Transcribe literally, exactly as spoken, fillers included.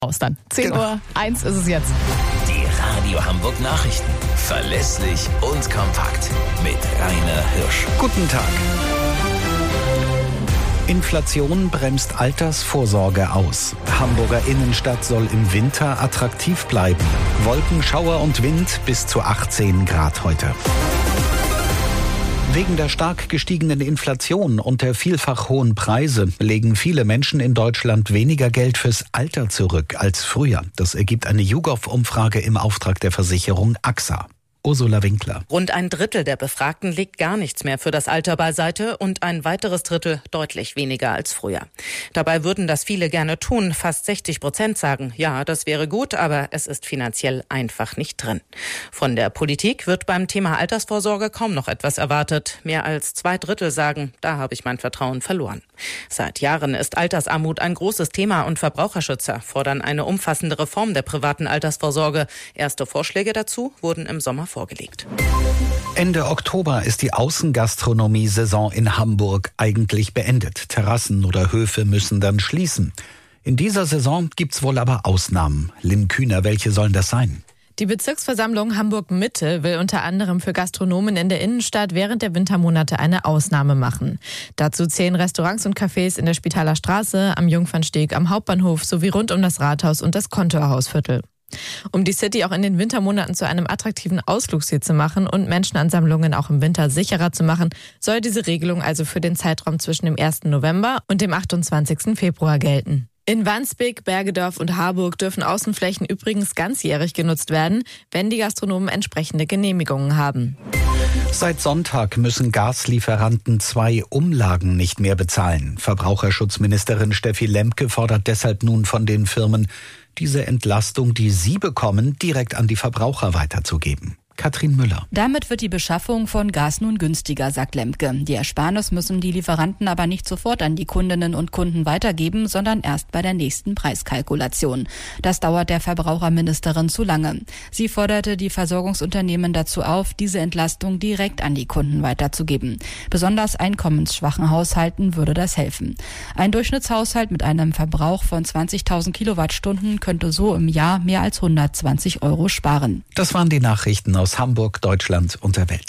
Aus dann. zehn Uhr eins ist es jetzt. Die Radio Hamburg Nachrichten. Verlässlich und kompakt. Mit Rainer Hirsch. Guten Tag. Inflation bremst Altersvorsorge aus. Hamburger Innenstadt soll im Winter attraktiv bleiben. Wolken, Schauer und Wind bis zu achtzehn Grad heute. Wegen der stark gestiegenen Inflation und der vielfach hohen Preise legen viele Menschen in Deutschland weniger Geld fürs Alter zurück als früher. Das ergibt eine YouGov-Umfrage im Auftrag der Versicherung A X A. Ursula Winkler. Rund ein Drittel der Befragten legt gar nichts mehr für das Alter beiseite und ein weiteres Drittel deutlich weniger als früher. Dabei würden das viele gerne tun. Fast sechzig Prozent sagen, ja, das wäre gut, aber es ist finanziell einfach nicht drin. Von der Politik wird beim Thema Altersvorsorge kaum noch etwas erwartet. Mehr als zwei Drittel sagen, da habe ich mein Vertrauen verloren. Seit Jahren ist Altersarmut ein großes Thema und Verbraucherschützer fordern eine umfassende Reform der privaten Altersvorsorge. Erste Vorschläge dazu wurden im Sommer vorgelegt. Ende Oktober ist die Außengastronomie-Saison in Hamburg eigentlich beendet. Terrassen oder Höfe müssen dann schließen. In dieser Saison gibt's wohl aber Ausnahmen. Lynn Kühner, welche sollen das sein? Die Bezirksversammlung Hamburg-Mitte will unter anderem für Gastronomen in der Innenstadt während der Wintermonate eine Ausnahme machen. Dazu zählen Restaurants und Cafés in der Spitaler Straße, am Jungfernsteg, am Hauptbahnhof sowie rund um das Rathaus und das Kontorhausviertel. Um die City auch in den Wintermonaten zu einem attraktiven Ausflugsziel zu machen und Menschenansammlungen auch im Winter sicherer zu machen, soll diese Regelung also für den Zeitraum zwischen dem ersten November und dem achtundzwanzigsten Februar gelten. In Wandsbek, Bergedorf und Harburg dürfen Außenflächen übrigens ganzjährig genutzt werden, wenn die Gastronomen entsprechende Genehmigungen haben. Seit Sonntag müssen Gaslieferanten zwei Umlagen nicht mehr bezahlen. Verbraucherschutzministerin Steffi Lemke fordert deshalb nun von den Firmen, diese Entlastung, die sie bekommen, direkt an die Verbraucher weiterzugeben. Katrin Müller. Damit wird die Beschaffung von Gas nun günstiger, sagt Lemke. Die Ersparnis müssen die Lieferanten aber nicht sofort an die Kundinnen und Kunden weitergeben, sondern erst bei der nächsten Preiskalkulation. Das dauert der Verbraucherministerin zu lange. Sie forderte die Versorgungsunternehmen dazu auf, diese Entlastung direkt an die Kunden weiterzugeben. Besonders einkommensschwachen Haushalten würde das helfen. Ein Durchschnittshaushalt mit einem Verbrauch von zwanzigtausend Kilowattstunden könnte so im Jahr mehr als hundertzwanzig Euro sparen. Das waren die Nachrichten aus Hamburg, Deutschland und der Welt.